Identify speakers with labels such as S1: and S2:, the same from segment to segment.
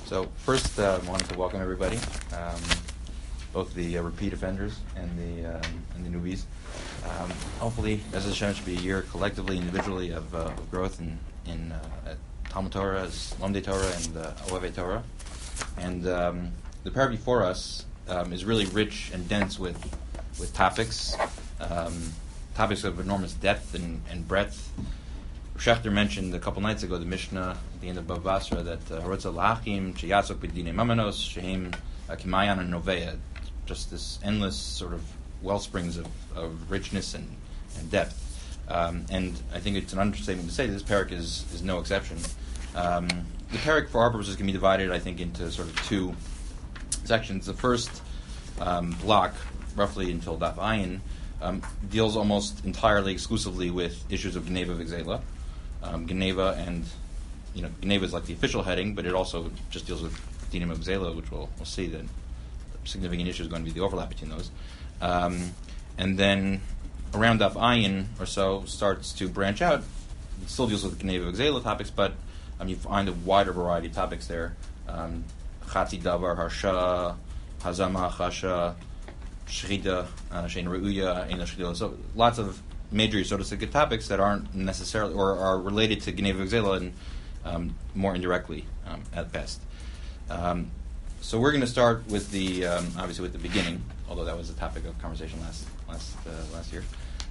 S1: So first, I wanted to welcome everybody, both the repeat offenders and the newbies. Hopefully, as Hashem, should be a year collectively, individually of growth in Talmud Torah, as Lomdei Torah, and Ohavei Torah. And the parak before us is really rich and dense with topics of enormous depth and breadth. Schechter mentioned a couple nights ago the Mishnah at the end of Bava Basra that Harotza Lachim Sheyasok B'Dinei Mamanos Shehem Kimayan and Novea, just this endless sort of wellsprings of richness and depth. And I think it's an understatement to say this parak is no exception. The parak for our purposes can be divided, I think, into sort of two sections. The first block, roughly until Daf Ayin, deals almost entirely, exclusively with issues of Geneva V'Gzela. Geneva, and Geneva is like the official heading, but it also just deals with Dinim of Gzela, which we'll see that the significant issue is going to be the overlap between those. And then around Daf Ayin or so starts to branch out. It still deals with Geneva Gzela topics, but you find a wider variety of topics there. Chatzi Davar, Harsha, Hazama, Chasha, Shrida, Shein Re'uya, Ein Shchila. So lots of major Yisodistic topics that aren't necessarily, or are related to Geneva V'Gzela and more indirectly at best. So we're going to start with the obviously with the beginning, although that was the topic of conversation last year.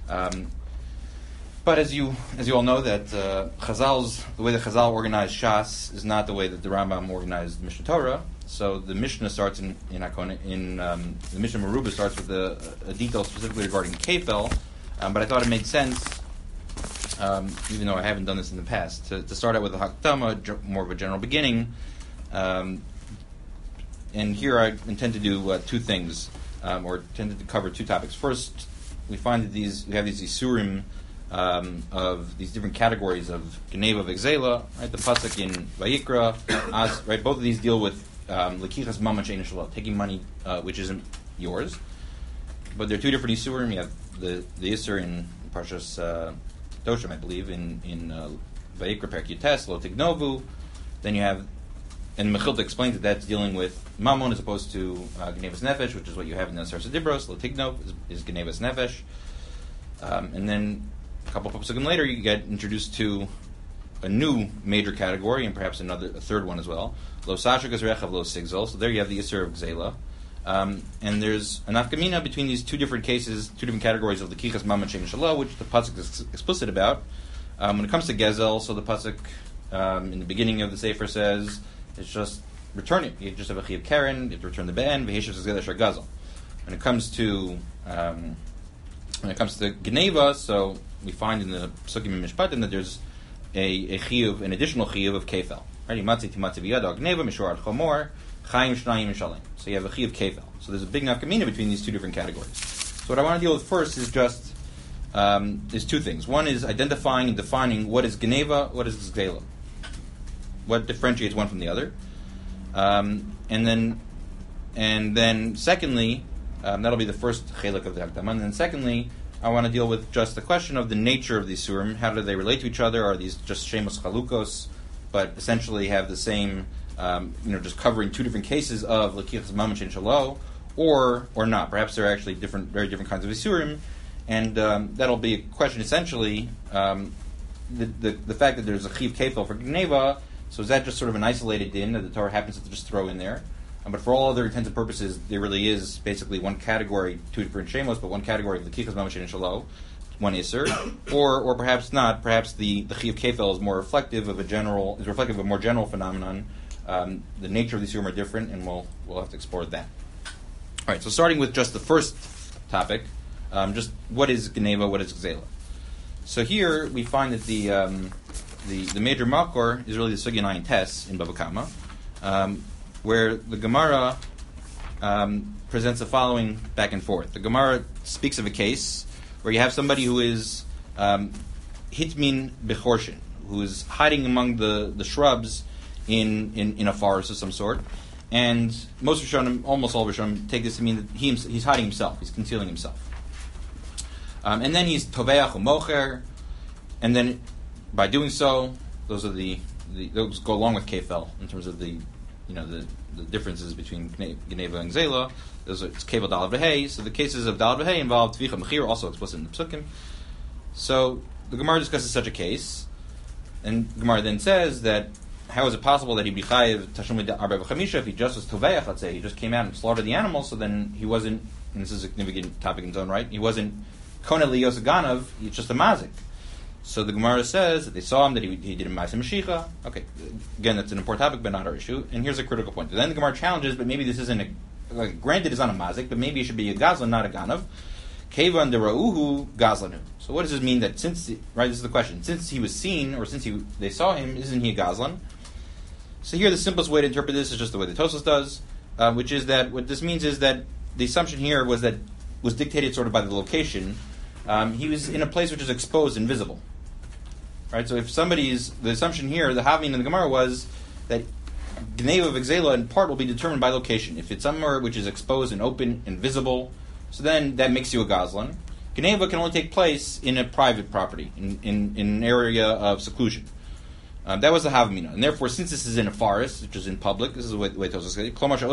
S1: But as you all know, that the way the Chazal organized Shas is not the way that the Rambam organized Mishnah Torah. So the Mishnah starts in the Mishnah Meruba starts with a detail specifically regarding Kefel. But I thought it made sense, even though I haven't done this in the past, to start out with a Hakdama, more of a general beginning. And here I intend to do two things, or intended to cover two topics. First, we find that we have these Isurim of these different categories of Geneva V'Gzela, right? The pasuk in Vayikra, right? Both of these deal with Lekichas Mamash Ein Shalom, taking money which isn't yours. But there are two different Isurim. You have the Isur in Parshas Doshim, I believe, in Vayikra Perek Yutes, Lo Tignovu. Then you have, and Mechilta explains that that's dealing with Mammon as opposed to Genevas Nefesh, which is what you have in the Sarsa Dibros. Lo Tignov is Genevas Nefesh. And then a couple of psukim later, you get introduced to a new major category, and perhaps a third one as well. Lo Sashik Rechav Lo Sigzol. So there you have the Isur of Gzela. And there's an nafkamina between these two different cases, two different categories of the Kichas Mamash Ein Shalom, which the pasuk is explicit about. When it comes to Gezel, so the pasuk in the beginning of the Sefer says it's just return it. You just have a Chiyav Keren, you have to return the Ben, V'Heshav Zgezel Shar Gazel. When it comes to Geneva, so we find in the Psukim and Mishpatim that there's a Chiyav, an additional Chiyav of Kefel. Right? Imatzi Timatzi V'Yado Geneva Mishor Ad Chomor. So you have a Chi of Kefel. So there's a big nafkamina between these two different categories. So what I want to deal with first is just is two things. One is identifying and defining what is Geneva, what is Gzela. What differentiates one from the other. And then secondly, that'll be the first chelik of the Hakdama. And then secondly, I want to deal with just the question of the nature of these surim. How do they relate to each other? Are these just shemos chalukos, but essentially have the same just covering two different cases of Lekichas Mamash Ein Shalom, or not. Perhaps they're actually very different kinds of Isurim, and that'll be a question essentially, the fact that there's a Chiv Kefel for Geneva, so is that just sort of an isolated din that the Torah happens to just throw in there? But for all other intents and purposes, there really is basically one category, two different Shemos, but one category of Lekichas Mamash Ein Shalom, one Isur, or perhaps not. Perhaps the Chiv Kefel is more reflective of a more general phenomenon. The nature of these Isurim are different, and we'll have to explore that. All right, so starting with just the first topic, just what is Geneva, what is Gzela? So here we find that the major makor is really the Sugya 9 Tes in Bava Kama, where the Gemara presents the following back and forth. The Gemara speaks of a case where you have somebody who is hitmin bechorshin, who is hiding among the shrubs in a forest of some sort, and almost all Rishonim take this to mean that he's hiding himself, he's concealing himself. And then he's toveach u'mocher, and then by doing so, those go along with kefel in terms of the the differences between Geneva and Gzela. It's Kevel Dalad V'Hei. So the cases of Dalad V'Hei involve Tvicha Mechir, also explicit in the Psukim. So the Gemara discusses such a case, and Gemara then says that how is it possible that he'd be chayiv tashum arba v'chamisha if he just was toveach? Let's say he just came out and slaughtered the animals, so then he wasn't. And this is a significant topic in its own right. He wasn't koneh liyos ganav. He's just a mazik. So the Gemara says that they saw him, that he did a ma'aseh mashicha. Okay, again, that's an important topic, but not our issue. And here's a critical point. Then the Gemara challenges, but maybe this isn't granted it's not a mazik, but maybe it should be a gazlan, not a ganav. Kevan de ra'uhu gazlanu. So what does this mean? That this is the question. Since he was seen, or since they saw him, isn't he a gazlan? So here the simplest way to interpret this is just the way the Tosfos does, which is that what this means is that the assumption here was dictated sort of by the location. He was in a place which is exposed and visible. Right? So if the assumption here, the Havmin in the Gemara was that Gneva of Gzela in part will be determined by location. If it's somewhere which is exposed and open and visible, so then that makes you a Gazlan. Gneva can only take place in a private property, in an area of seclusion. That was the Havmina. And therefore, since this is in a forest, which is in public, this is the way Tosfos says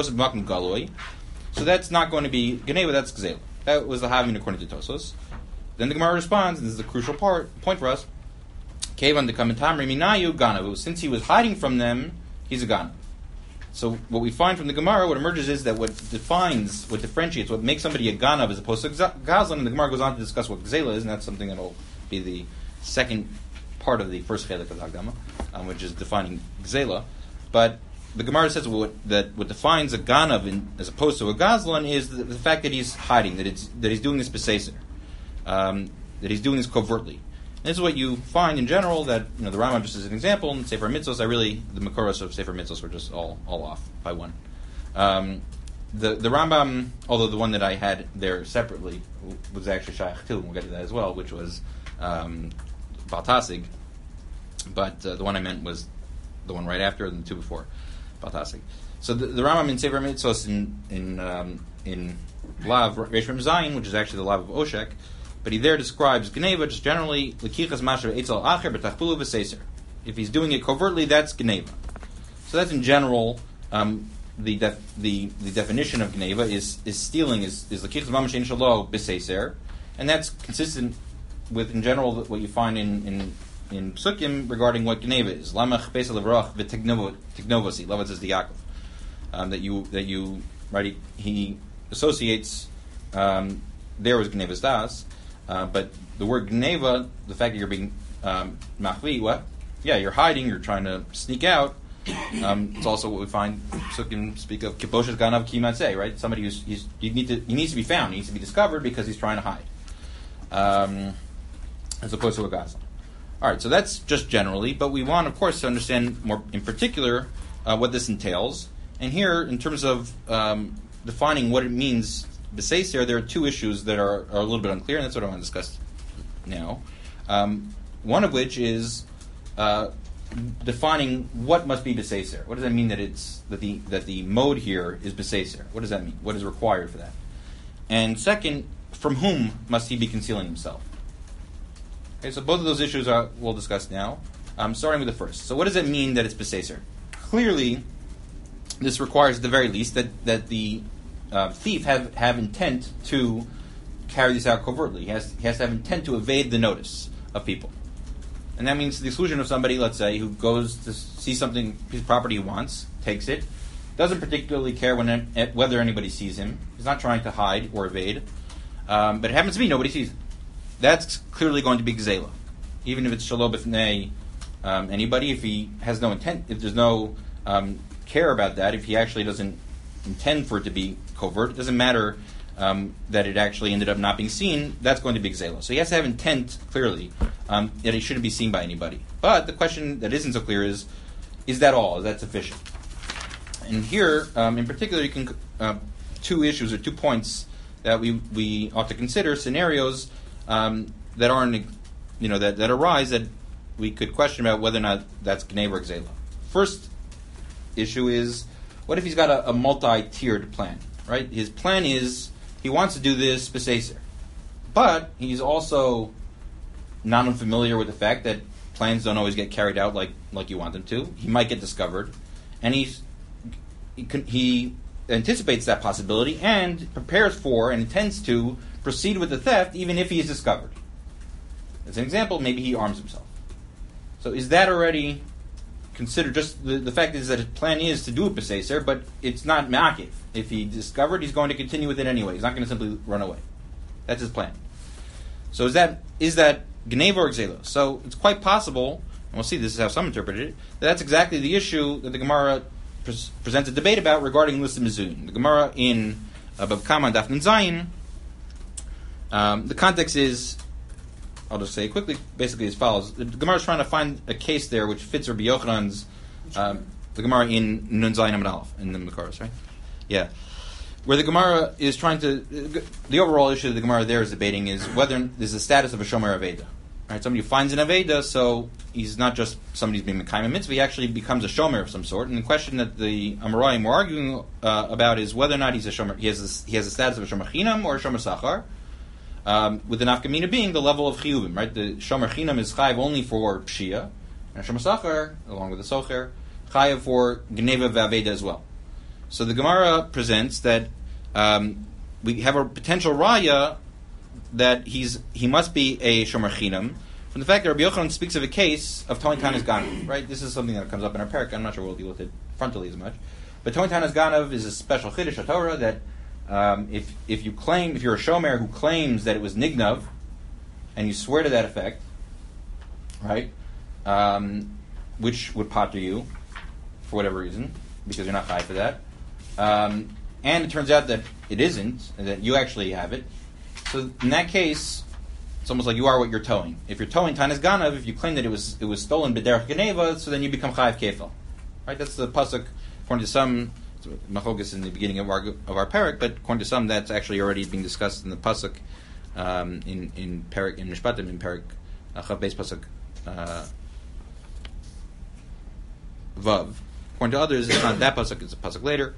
S1: it, so that's not going to be Gneva, that's Gzela. That was the Havmina according to Tosfos. Then the Gemara responds, and this is the crucial point for us, Kevan de Kamentamri Minayu Ganavu. Since he was hiding from them, he's a Ganav. So what we find from the Gemara, what emerges is that what differentiates, what makes somebody a Ganav as opposed to Gazlan, and the Gemara goes on to discuss what Gzela is, and that's something that will be the second part of the first chelik of the Hagdama, which is defining Gzela. But the Gemara says what defines a Ganav as opposed to a Gazlan is the fact that he's hiding, that he's doing this beseser, that he's doing this covertly. And this is what you find in general, that the Rambam, just as an example, in Sefer Mitzvos, the Makoros of Sefer Mitzvos were just all off by one. The Rambam, although the one that I had there separately was actually Shaykh too, and we'll get to that as well, which was Baltasig, but the one I meant was the one right after and the two before Baltasig. So the Rambam in Sefer Mitzvos in Lav Reish Mem Zayin, which is actually the Lav of Oshek, but he there describes Gneva just generally L'kichas Mashav Eitzel Acher B'Tachpulu V'Seiser. If he's doing it covertly, that's Gneva. So that's in general the definition of Gneva is stealing is L'kichas Mamash Ein Shalo B'Seiser, and that's consistent with in general what you find in Psukim regarding what Gneva is. Lamach Pesel Levrach V'Tignovosi. Lavan says the Yaakov that you right he associates there was Gneva's das. But the word Gneva, the fact that you're being machvi, what? Yeah, you're hiding, you're trying to sneak out. It's also what we find Psukim speak of Kiboshes Ganav Kimatzeh, right? Somebody he needs to be found, he needs to be discovered because he's trying to hide. As opposed to a Gazlan. Alright, so that's just generally, but we want, of course, to understand more in particular what this entails. And here, in terms of defining what it means, B'Seiser, there are two issues that are a little bit unclear, and that's what I want to discuss now. One of which is defining what must be B'Seiser. What does that mean that the mode here is B'Seiser? What does that mean? What is required for that? And second, from whom must he be concealing himself? Okay, so both of those issues we'll discuss now. Starting with the first. So what does it mean that it's B'Seiser? Clearly, this requires at the very least that the thief have intent to carry this out covertly. He has to have intent to evade the notice of people. And that means the exclusion of somebody, let's say, who goes to see something, piece of property he wants, takes it, doesn't particularly care whether anybody sees him. He's not trying to hide or evade. But it happens to be nobody sees him. That's clearly going to be Gzela. Even if it's Shalom B'fnei anybody, if he has no intent, if there's no care about that, if he actually doesn't intend for it to be covert, it doesn't matter that it actually ended up not being seen, that's going to be Gzela. So he has to have intent, clearly, that he shouldn't be seen by anybody. But the question that isn't so clear is that all? Is that sufficient? And here, in particular, you can two issues or 2 points that we ought to consider, scenarios that aren't, that arise that we could question about whether or not that's Gneva or Gzela. First issue is, what if he's got a multi-tiered plan, right? His plan is, he wants to do this B'Seiser, but he's also not unfamiliar with the fact that plans don't always get carried out like you want them to. He might get discovered, and he's he anticipates that possibility and prepares for and intends to proceed with the theft even if he is discovered. As an example, maybe he arms himself. So is that already considered? Just the fact is that his plan is to do a Beseser, but it's not Ma'akiv. If he discovered, he's going to continue with it anyway. He's not going to simply run away. That's his plan. So is that Gneva or Gzela? So it's quite possible, and we'll see this is how some interpreted it, that's exactly the issue that the Gemara presents a debate about regarding Listim Mizuyim. The Gemara in Bab Kama Daf Nun Zayin, the context is, I'll just say it quickly, basically as follows. The Gemara is trying to find a case there which fits Rabbi Yochanan's, the Gemara in Nun Zayin Amud Aleph, in the Makaros, right? Yeah. Where the Gemara is trying to, the overall issue that the Gemara there is debating is whether there's the status of a Shomer Aveda. Right? Somebody who finds an Aveda, so he's not just somebody who's being Mekayim Mitzvah, he actually becomes a Shomer of some sort. And the question that the Amoraim were arguing about is whether or not he's a Shomer, he has the status of a Shomer Chinam or a Shomer Sachar, with the Nafkamina being the level of Chiyuvim. Right? The Shomer Chinam is Chayiv only for Pshia, and a Shomer Sachar, along with the Socher, Chayiv for Gneva V'Aveda as well. So the Gemara presents that we have a potential raya that he must be a shomer chinam from the fact that Rabbi Yochanan speaks of a case of Toin Tanas Ganav. Right, this is something that comes up in our parak. I'm not sure we'll deal with it frontally as much, but Toin Tanas Ganav is a special chiddush Torah that if you're a shomer who claims that it was nignav and you swear to that effect, right, which would pater you for whatever reason because you're not chai for that. And it turns out that it isn't, and that you actually have it. So in that case, it's almost like you are what you're towing. If you're towing Tanas Ganav, if you claim that it was stolen b'derech Geneva, so then you become chayav kefil. Right? That's the pasuk. According to some, Machogas in the beginning of our parak, but according to some, that's actually already being discussed in the pasuk in parak in Mishpatim in parak Chav Beis pasuk Vav. According to others, it's not that pasuk; it's a pasuk later.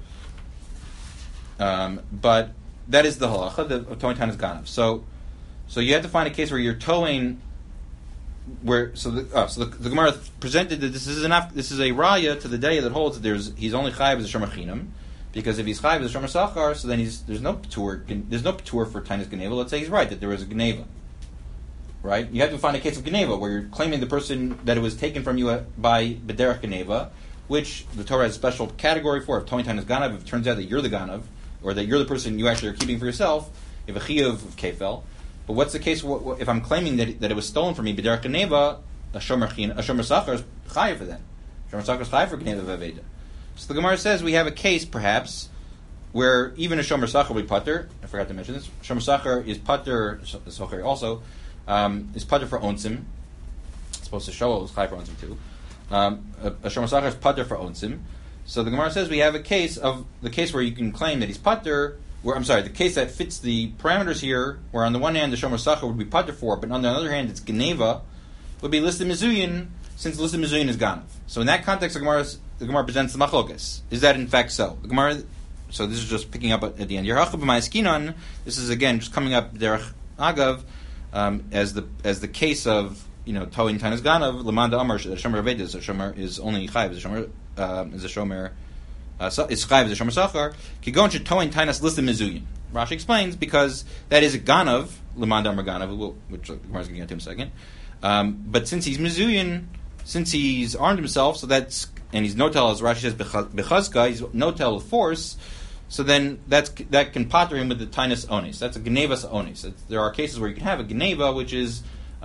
S1: But that is the halacha of towing Tanas Ganav. So you have to find a case where you're towing, where the Gemara presented that this is enough. This is a raya to the day that holds that he's only chayiv as a shomer chinam, because if he's chayiv as a shomer sachar, so then there's no patur for Tanas Geneva. Let's say he's right that there was a Geneva. Right, you have to find a case of Geneva where you're claiming the person that it was taken from you by b'derech Geneva, which the Torah has a special category for. If towing Tanas Ganav, if it turns out that you're the Ganav, or that you're the person you actually are keeping for yourself, you have a chiyuv of kefel. But what's the case if I'm claiming that it was stolen from me? B'derech Geneva, a shomer sachar is chayiv for that. Shomer sachar is chayiv for Geneva v'aveda. So the Gemara says we have a case perhaps where even a shomer sachar will be pater. I forgot to mention this. Shomer sachar is pater. Socher also is pater for onsim. It's supposed to show it was chayiv for onsim too. A shomer sachar is pater for onsim. So the Gemara says we have a case where you can claim that he's pater. The case that fits the parameters here, where on the one hand the shomer sachar would be pater for, but on the other hand it's geneva, would be listed mizuyin, since listed mizuyin is ganav. So in that context, the Gemara presents the machlokas. Is that in fact so? The Gemara. So this is just picking up at the end. This is again just coming up derech agav as the case of towing Tanas Ganav lemanda amar that shomer aved is a shomer is only chayiv as a shomer. Is a shomer is chayiv as a shomer sachar. Kigon should towing Tanas listed mizuyin. Rashi explains because that is a ganav lemanda amar ganav, which the Gemara is going to get to in a second. But since he's mizuyin, since he's armed himself, and he's notel, as Rashi says bechazka, he's notel with force. So then that can pater him with the Tainus onis. That's a genevas onis. There are cases where you can have a geneva, which is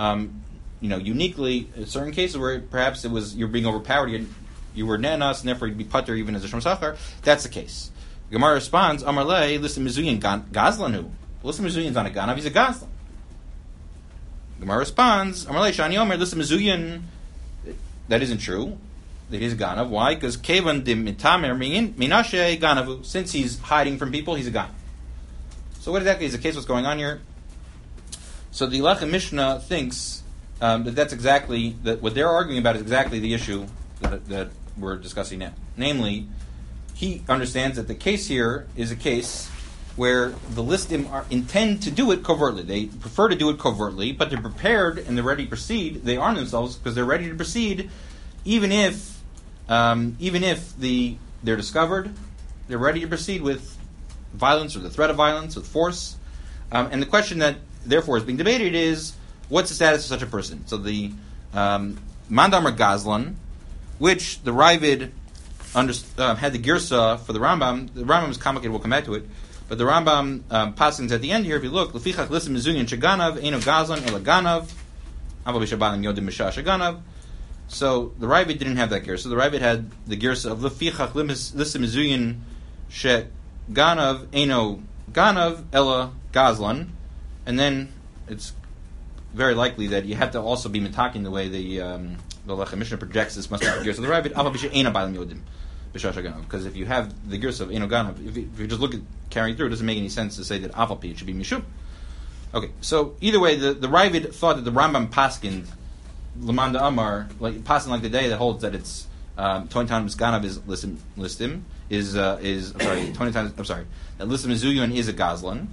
S1: uniquely certain cases where perhaps you're being overpowered. You were nenas, and therefore you'd be pater even as a shomer sachar. That's the case. The Gemara responds, Amar lei, listen mizuyin gazlanu. Listen mizuyin's not a ganav, he's a gazlan. The Gemara responds, Amar lei shani omer, listen mizuyin. That isn't true. It is a ganav. Why? Because kevan de mitamer minashe ganavu. Since he's hiding from people, he's a ganav. So what exactly is the case? What's going on here? So the Lechem Mishnah thinks that's exactly what they're arguing about is exactly the issue that we're discussing now. Namely, he understands that the case here is a case where the listim intend to do it covertly. They prefer to do it covertly, but they're prepared and they're ready to proceed. They arm themselves because they're ready to proceed, even if they're discovered, They're ready to proceed with violence or the threat of violence, with force. And the question that, therefore, is being debated is, what's the status of such a person? So the Mandamar Gazlan, which the Ravid had the Girsa for the Rambam. The Rambam is complicated, we'll come back to it. But the Rambam passings at the end here, if you look, Lefichach Lissim Mizunyan Shaganav, Eino Gazlan, Elaganav, Aval B'Shabanim Yodim Misha Shaganav. So the Ravid didn't have that Girsa. The Ravid had the Girsa of Lefichach Lissim Mizunyan Shaganav, Eino Ganav, Ela Gazlan. And then it's very likely that you have to also be mitaking the way the Lechem Mishnah projects this must be the Girsa of the Ravid, Aval B'Shabanim Yodim. Because if you have the Girsa of Eino Ganav, if you just look at carrying through, it doesn't make any sense to say that Avalpi, it should be Mishum. Okay, so either way, the Ravid thought that the Rambam Paskind, Lamanda Amar, passing like the day that holds that it's 20 times Ganav is listim, that listim Mizuyun is a Gazlan.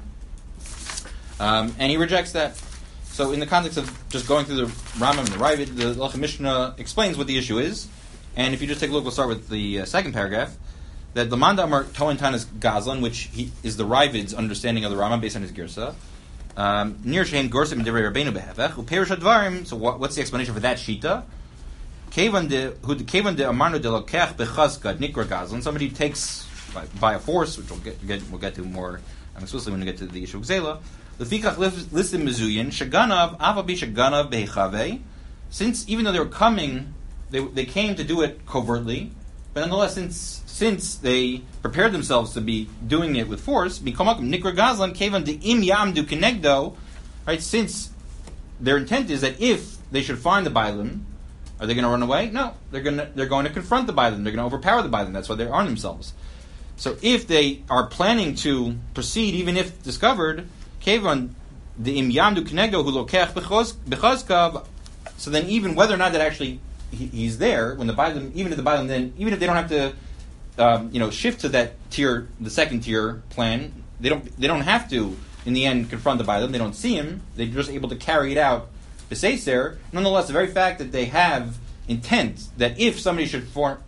S1: And he rejects that. So in the context of just going through the Rambam and the Ravid, the Lechem Mishnah explains what the issue is. And if you just take a look, we'll start with the second paragraph, that Lamanda Amar Toentan is Gazlan, which is the Ravid's understanding of the Rambam based on his Girsa. Nir Shein Gorsim Devrei Rabbeinu Behevech, Uperish Advarim. So what's the explanation for that Shita? Kevan de Amarnu de Lokech Bechazka Nikra Gazlan. Somebody takes by a force, which we'll get to more explicitly when we get to the issue of Gzela. Lefikach Listim Mizuyin Shaganav Avabi Shaganav Behechave. Since even though they were coming, they came to do it covertly, but nonetheless, since they prepared themselves to be doing it with force, Nikra Gazlan Kevan de Im Yamdu Kenegdo, right? Since their intent is that if they should find the Bailim, are they going to run away? No, they're going to confront the Bailim. They're going to overpower the Bailim. That's why they arm themselves. So if they are planning to proceed, even if discovered, Kevan de Im Yamdu Kenegdo Hu Lokech Bechazkav. So then, even whether or not that actually he's there, when the Bailim, even if the Bailim, then even if they don't have to, shift to that tier, the second tier plan, they don't have to in the end confront the Bailim. They don't see him. They're just able to carry it out. B'seiser. Nonetheless, the very fact that they have intent that if somebody should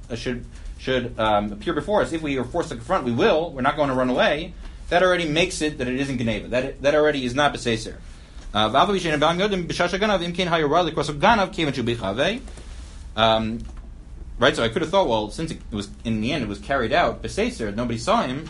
S1: appear before us, if we are forced to confront, we will. We're not going to run away. That already makes it that it isn't Geneva. That already is not B'seiser. Right, so I could have thought, well, since it was in the end it was carried out, B'seiser, nobody saw him.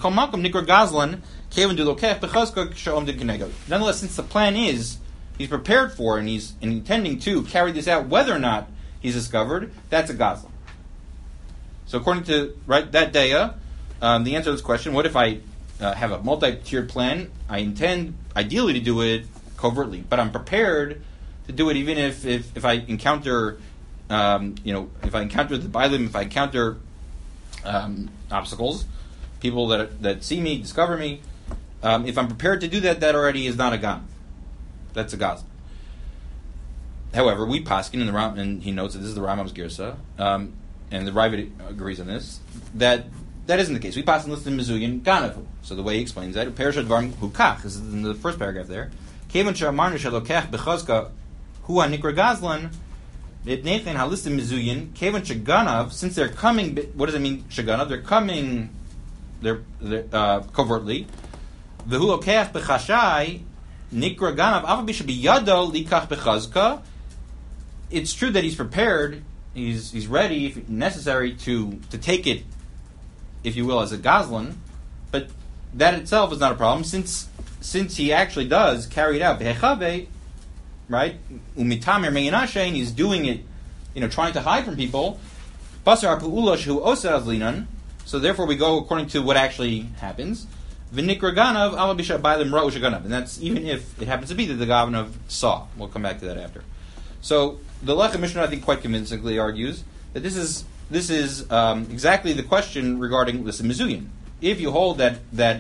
S1: Nonetheless, since the plan is he's prepared for and he's intending to carry this out, whether or not he's discovered, that's a Gazlan. So according to that daya, the answer to this question: what if I have a multi-tiered plan? I intend ideally to do it covertly, but I'm prepared to do it even if I encounter, if I encounter the Bailim, if I encounter obstacles, people that see me, discover me. If I'm prepared to do that, that already is not a Gan. That's a Gazlan. However, we paskin in the Ram, and he notes that this is the Rambam's Girsa, and the Ravid agrees on this, that isn't the case. We paskin listed Mizuyin Ganavu. So the way he explains that, Perishad Varm Hukach, this is in the first paragraph there. Kevan Shamarnu Shalokech Bechazka Hua Nikra Gazlan, Ibnechin Halistim Mizuyin, Kevan Shaganav, since they're coming, what does it mean, Shaganav? They're coming, they're covertly. V'hulokech Bechashai, Nikra Ganav, Avabi Shabiyado Likach Bechazka. It's true that he's prepared, he's ready, if necessary, to take it, if you will, as a Gazlan, but that itself is not a problem, since he actually does carry it out, Behechave, right? Umitamer Meyinashe, and he's doing it, trying to hide from people. Basar Pu'ulash Hu Osa Azlinan. So therefore we go according to what actually happens. V'nikra Ganav Alabisha Bailim Ra'u Shaganav. And that's even if it happens to be that the Ganav saw. We'll come back to that after. So the Lechem Mishnah, I think, quite convincingly argues that this is exactly the question regarding the Mizuyin. If you hold that the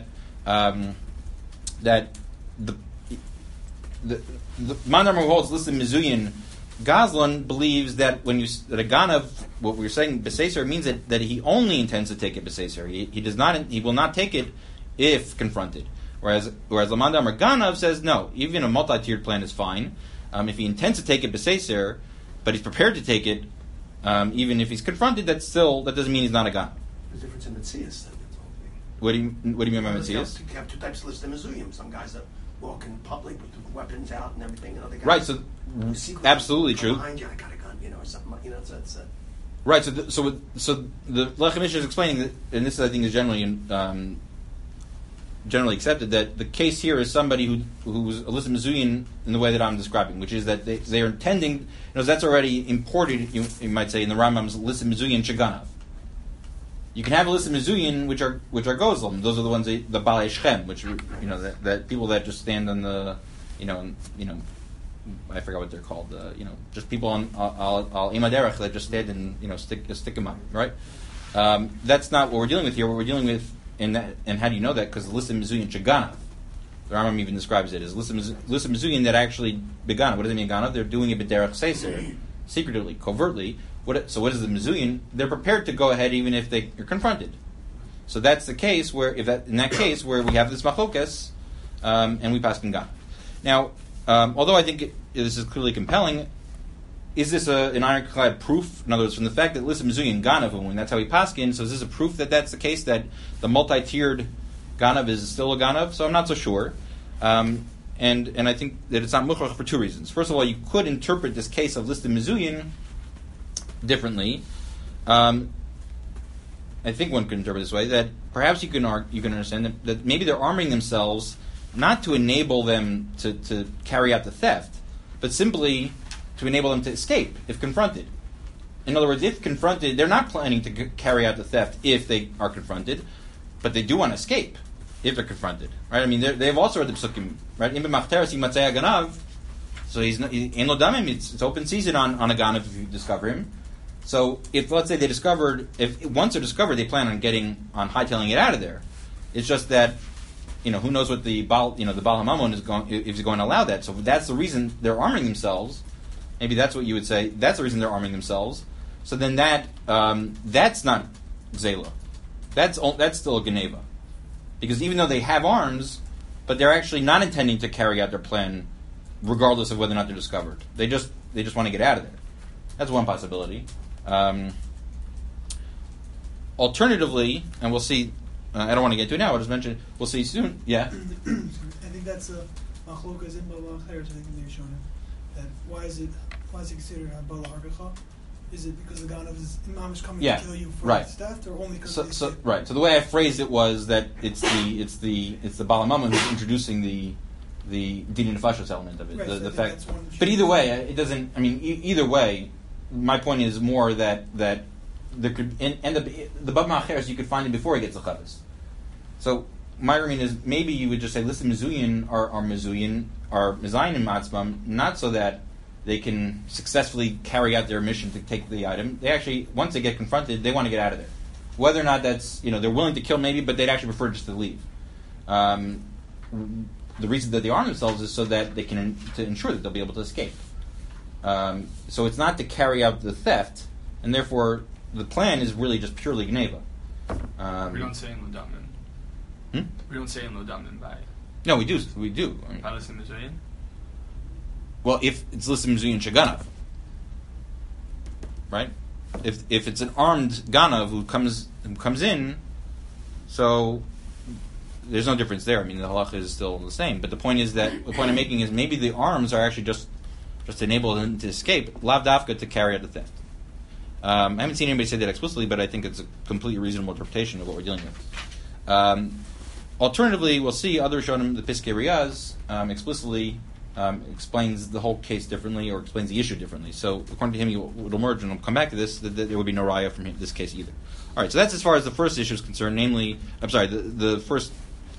S1: Mandamar who holds listed Mizuyin, Gazlan believes that that a Ganav, what we're saying B'seiser, means that he only intends to take it B'seiser. He will not take it if confronted. Whereas the Mandamar Ganav says no, even a multi-tiered plan is fine. If he intends to take it B'seiser, but he's prepared to take it, even if he's confronted, that doesn't mean he's not a Ganav.
S2: The difference in Metzias, then.
S1: What do you mean by Metzias?
S2: You have two types of listed mezuyim. Some guys that walk in public with weapons out and everything, and other guys.
S1: Right. So absolutely true.
S2: Behind you, I got a gun, or something. It's
S1: right. So the Lechem Mishnah is explaining that, and this I think is generally accepted, that the case here is somebody who's a listed mezuyin in the way that I'm describing, which is that they are intending. That's already imported. You might say in the Rambam's listed mezuyin sheganav. You can have a list of mezuyin which are gozlim. Those are the ones the balei shchem, which that people that just stand on the I forgot what they're called. Just people on al imaderech that just stand and stick them up. Right. That's not what we're dealing with here. What we're dealing with and how do you know that? Because the list of mezuyin sheganav. The Rambam even describes it as list of mezuyin that actually beganav. What does it mean ganav? They're doing it b'derech seiser, secretly, covertly. So what is the mezuyin? They're prepared to go ahead even if they are confronted. So that's the case where, in that case where we have this machlokas, and we pass ganav. Now, although I think this is clearly compelling, is this an ironclad proof? In other words, from the fact that listen mezuyin ganav, and that's how we paskin. So is this a proof that that's the case, that the multi-tiered ganav is still a ganav? So I'm not so sure. And I think that it's not mukhrach for two reasons. First of all, you could interpret this case of listed mezuyin differently. I think one could interpret it this way, that perhaps you can understand that maybe they're arming themselves not to enable them to carry out the theft, but simply to enable them to escape if confronted. In other words, if confronted, they're not planning to carry out the theft if they are confronted, but they do want to escape if they're confronted. Right? I mean, they've also read the psukim. Right? So he's in lo damim. It's open season on a ganav if you discover him. So if, let's say, once they're discovered, they plan on hightailing it out of there. It's just that, who knows what the Baal HaMamon is going to allow that. So if that's the reason they're arming themselves, maybe that's what you would say. That's the reason they're arming themselves. So then that's not Zela. That's still a Geneva. Because even though they have arms, but they're actually not intending to carry out their plan regardless of whether or not they're discovered. They just want to get out of there. That's one possibility. Alternatively, and we'll see, I don't want to get to it now, I'll just mention it, we'll see soon. Yeah?
S3: I think that's a machlokas in Bala Acher, I think they've shown it. That why is it considered a Bala Hargacha? Is it because the Ganav is mamish coming to kill you for theft, or only because
S1: right. So the way I phrased it was that it's the Baal HaMamon who's introducing the Dini Nefashos element of it.
S3: Right,
S1: the fact, but either way, it doesn't. I mean, either way, my point is more that there could end up the Bab Ma'acheres you could find it before he gets the Chavis. So my argument is maybe you would just say, listen, Mizuyin are Mizuyin are Mizayin and Matzbam, not so that they can successfully carry out their mission to take the item. They actually, once they get confronted, they want to get out of there. Whether or not that's, they're willing to kill maybe, but they'd actually prefer just to leave. The reason that they arm themselves is so that they can to ensure that they'll be able to escape. So it's not to carry out the theft, and therefore the plan is really just purely Gneva.
S4: We don't say in Lodamin. We don't say in Lodamin by.
S1: No, we do. I mean,
S4: Palace in Mizuyin?
S1: well, if it's listed Mizuyin Shaganav, right? If it's an armed Ganav who comes in, so there's no difference there. I mean, the halacha is still the same. But the point I'm making is maybe the arms are actually just to enable them to escape, lav dafka to carry out the theft. I haven't seen anybody say that explicitly, but I think it's a completely reasonable interpretation of what we're dealing with. Alternatively, we'll see other Rishonim, the Piskei Riyaz, explicitly explains the whole case differently or explains the issue differently. So according to him, he will emerge, and we'll come back to this, that there would be no raya from this case either. All right, so that's as far as the first issue is concerned, namely, the first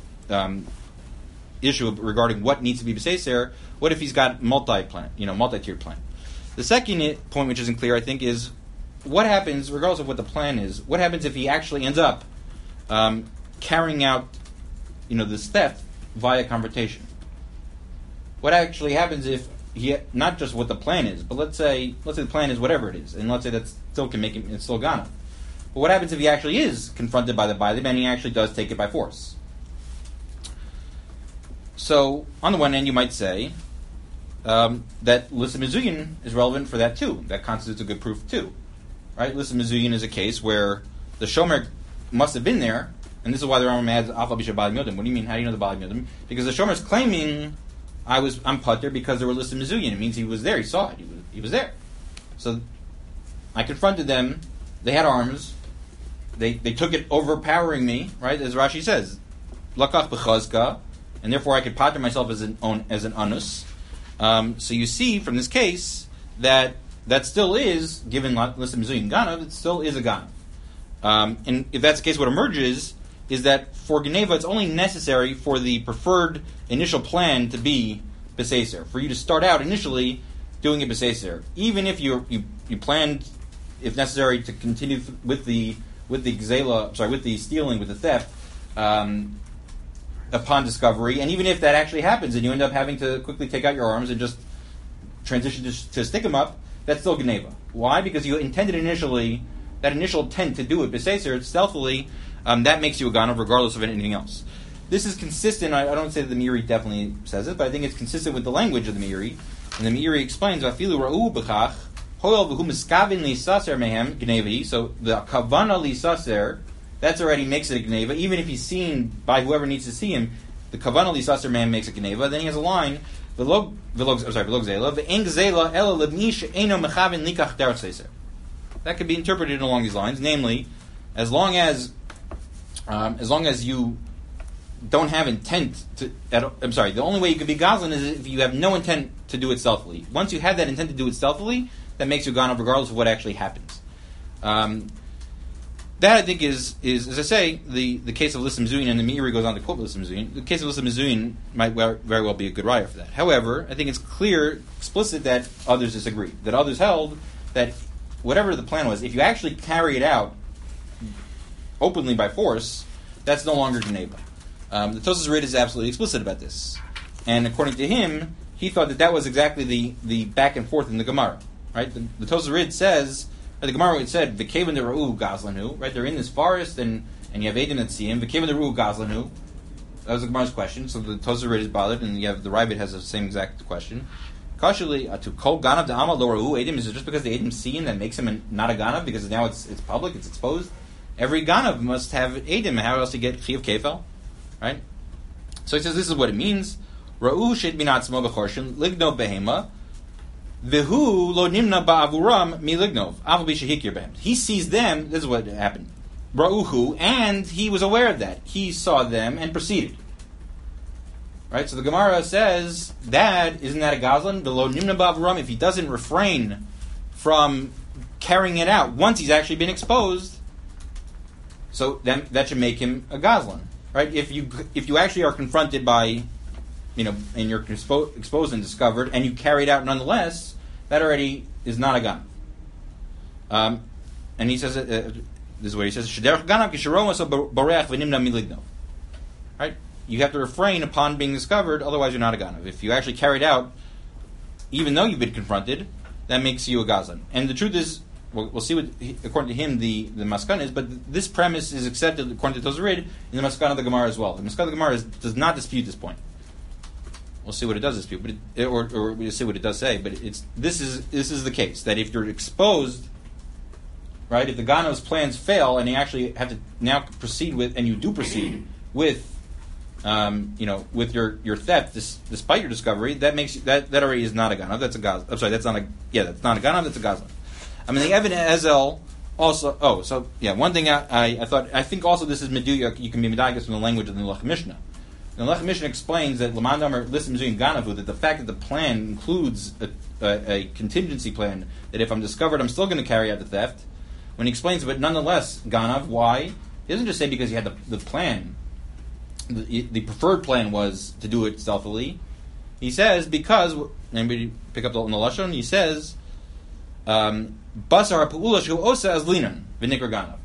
S1: issue regarding what needs to be b'seiser. What if he's got multi-tiered plan? The second point, which isn't clear, I think, is what happens, regardless of what the plan is, what happens if he actually ends up carrying out, this theft via confrontation? What actually happens if not just what the plan is, but let's say the plan is whatever it is, and let's say that still can make him, it's still Gana. But what happens if he actually is confronted by the Bailim and he actually does take it by force? So, on the one hand, you might say that Lissa Mizuyin is relevant for that too. That constitutes a good proof too. Right? Lissa Mizuyin is a case where the Shomer must have been there,
S5: And this is why the Rambam adds Afal B'Shem Ba'al Yodim. What do you mean? How do you know the Ba'al Yodim? Because the Shomer is claiming I'm Pater because there were listed Mizuyin. It means he was there. He saw it. He was there. So I confronted them. They had arms. They took it, overpowering me. Right, as Rashi says, Lakach b'chazka, and therefore I could Pater myself as an anus. So you see from this case that still is, given listed Mizuyin Ganav, it still is a Ganav. And if that's the case, what emerges is that for Geneva, it's only necessary for the preferred initial plan to be Beseser. For you to start out initially doing a Beseser. Even if you planned, if necessary, to continue with the stealing, with the theft, upon discovery, and even if that actually happens and you end up having to quickly take out your arms and just transition to stick them up, that's still Geneva. Why? Because you intended initially, that initial intent to do it, Beseser, stealthily, that makes you a Ganav regardless of anything else. This is consistent. I don't say that the Meiri definitely says it, but I think it's consistent with the language of the Meiri. And the Meiri explains, "Afilu ra'u b'chach hoyel v'hu miskavin lisaser mehem gnevi." So the kavana lisaser, that's already makes it a gneva. Even if he's seen by whoever needs to see him, the kavana lisaser mehem makes it gneva. Then he has a line, "V'log zela v'eng zela ela lebnish eno mechavin likach derech seser." That could be interpreted along these lines, namely, as long as you don't have intent to. The only way you can be Gazlan is if you have no intent to do it stealthily. Once you have that intent to do it stealthily, that makes you Ganav regardless of what actually happens. That I think is as I say, the case of Lissim Zuyin, and the Meiri goes on to quote Lissim Zuyin. The case of Lissim Zuyin might very well be a good raya for that. However, I think it's clear, explicit that others disagree. That others held that whatever the plan was, if you actually carry it out openly by force, that's no longer Geneva. The Tosas Rid is absolutely explicit about this, and according to him, he thought that was exactly the back and forth in the Gemara. Right, the Tosas Rid says, the Gemara it said, "V'kevan dera'u gazlanu." Right, they're in this forest, and you have Eidim that see him. "V'kevan dera'u gazlanu." That was the Gemara's question. So the Tosas Rid is bothered, and you have the Ravid has the same exact question. Kashali to kol ganav da'amal lo ra'u Eidim. Is it just because the Eidim see him that makes him not a ganav? Because now it's public, it's exposed. Every ganav must have Eidim. How else do you get Chiyav Kefel? Right? So he says this is what it means. Ra'u shet minatzmo b'chorshin lignov behema v'hu lo nimna ba'avuram mi lignov aval b'shehikir behem. He sees them. This is what happened. Ra'uhu, and he was aware of that. He saw them and proceeded. Right? So the Gemara says that isn't that a gazlan? The lo nimna ba'avuram. If he doesn't refrain from carrying it out once he's actually been exposed, so then that should make him a gazlan. Right? If you actually are confronted by, and you're exposed and discovered, and you carry it out nonetheless, that already is not a gun. And he says, this is what he says, right? You have to refrain upon being discovered, otherwise you're not a ganav. If you actually carry it out, even though you've been confronted, that makes you a gazlan. And the truth is, we'll see what, according to him, the maskan is, but this premise is accepted, according to Tosas Rid, in the maskan of the Gemara as well. The maskan of the Gemara does not dispute this point. We'll see what it does dispute, or we'll see what it does say. But this is the case that if you're exposed, right? If the Ganav's plans fail and you actually have to now proceed with, and you do proceed with, with your theft, despite your discovery, that makes that already is not a Ganav. That's a Gaz. I'm sorry, that's not a Ganav. That's a Gazlan. I mean, the Evan Ezel also. One thing I think also this is Meduya. You can be Medagas from the language of the Lech Mishnah. The Lech Mishnah explains that Laman Damar Lissim Zuyin Ganavu, that the fact that the plan includes a contingency plan, that if I'm discovered, I'm still going to carry out the theft. When he explains, but nonetheless, Ganav, why? He doesn't just say because he had the plan. The preferred plan was to do it stealthily. He says because. Anybody pick up on the lashon? He says. Basar ha'pu'ula shehu osa as linan v'nikra ganav.